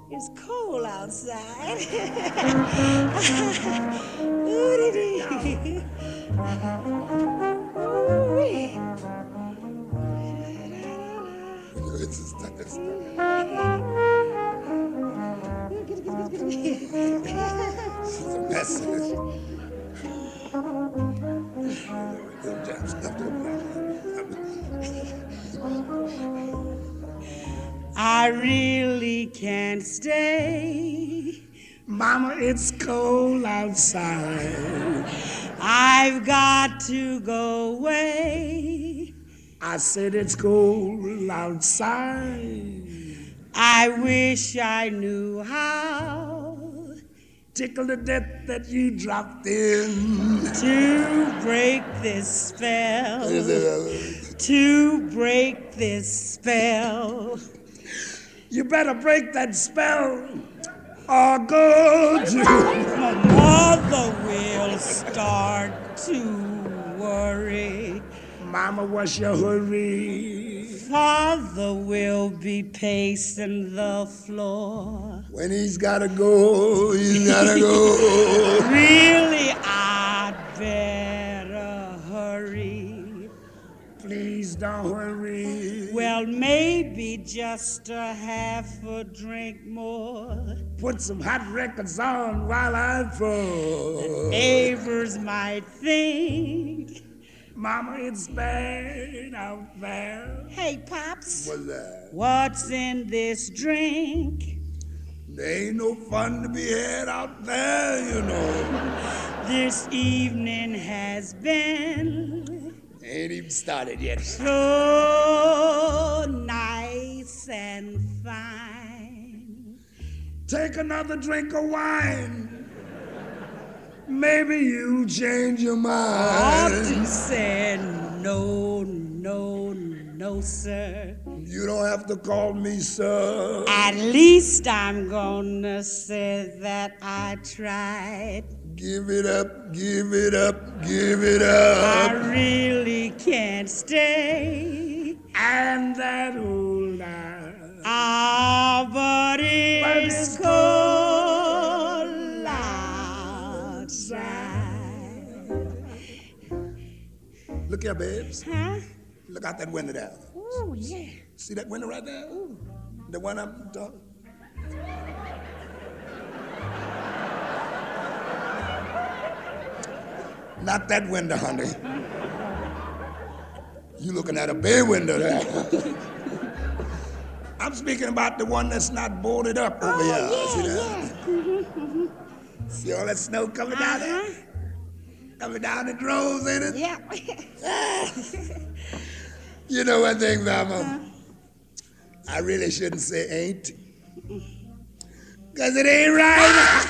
It's cold outside. Ooh-dee-dee. Ooh-wee. It's a mess. I really can't stay. Mama, it's cold outside. I've got to go away. I said it's cold outside. I wish I knew how Tickle to death that you dropped in. to break this spell. To break this spell. You better break that spell or go to. My mother will start to worry. Mama, what's your hurry? Father will be pacing the floor. When he's gotta go, he's gotta go. Really, I'd better hurry. Please don't hurry. Well, maybe just a half a drink more. Put some hot records on while I'm full. Neighbors might think. Mama, it's bad out there. Hey, Pops. What's that? What's in this drink? There ain't no fun to be had out there, you know. This evening has been Ain't even started yet. so nice and fine. Take another drink of wine. Maybe you'll change your Ought mind. to say no, no, no, sir. You don't have to call me sir. At least I'm gonna say that I tried. Give it up, give it up, give it I up. really can't stay. And that old eye. Ah, but it's cold outside. Look here, babes. Huh? Look out that window there. Oh, yeah. See that window right there? The one I'm talking. Not that window, honey. You looking at a bay window there. I'm speaking about the one that's not boarded up over here. See that? See all that snow coming down there? Coming down in droves, ain't it? Yeah. You know one thing, Mama? I really shouldn't say ain't. Because it ain't right.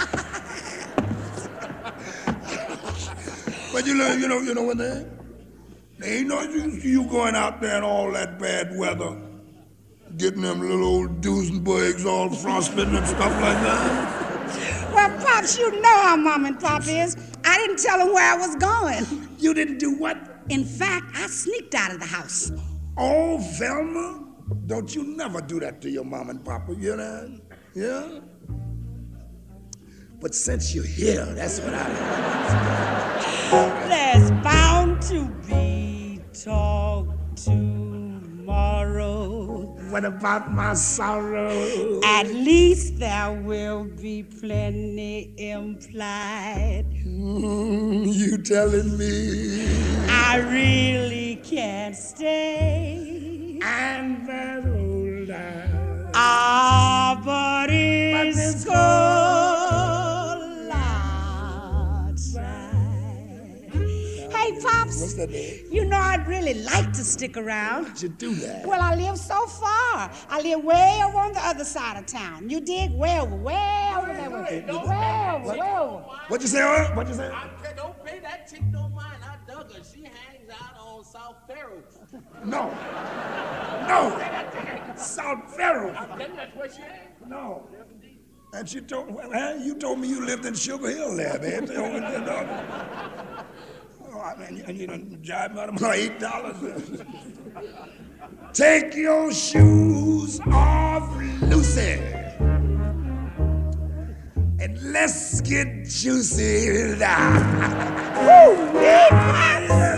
But you know what they ain't no use you going out there in all that bad weather, getting them little old Duesenbergs all frostbitten and stuff like that. Well, Pops, you know how Mom and Pop is. I didn't tell them where I was going. You didn't do what? In fact, I sneaked out of the house. Oh, Velma, don't you never do that to your mom and papa, you know? Yeah? But since you're here, that's what I There's bound to be talk tomorrow. What about my sorrow? At least there will be plenty implied. You telling me? I really can't stay. And that old eye. Ah, but it's cold outside. Hey, Pops. What's that, babe? You know I'd really like to stick around. How'd you do that? Well, I live so far. I live way over on the other side of town. You dig? Way over there. Way over. What'd you say, Earl? What'd you say? Don't pay that chick no mind. I dug her. She hangs out on South Faro. No. South Faro. That's where she hangs. No. And you told me you lived in Sugar Hill there, man. And you done jive out of my $8. Take your shoes off, Lucy. Let's get juicy now. Woo!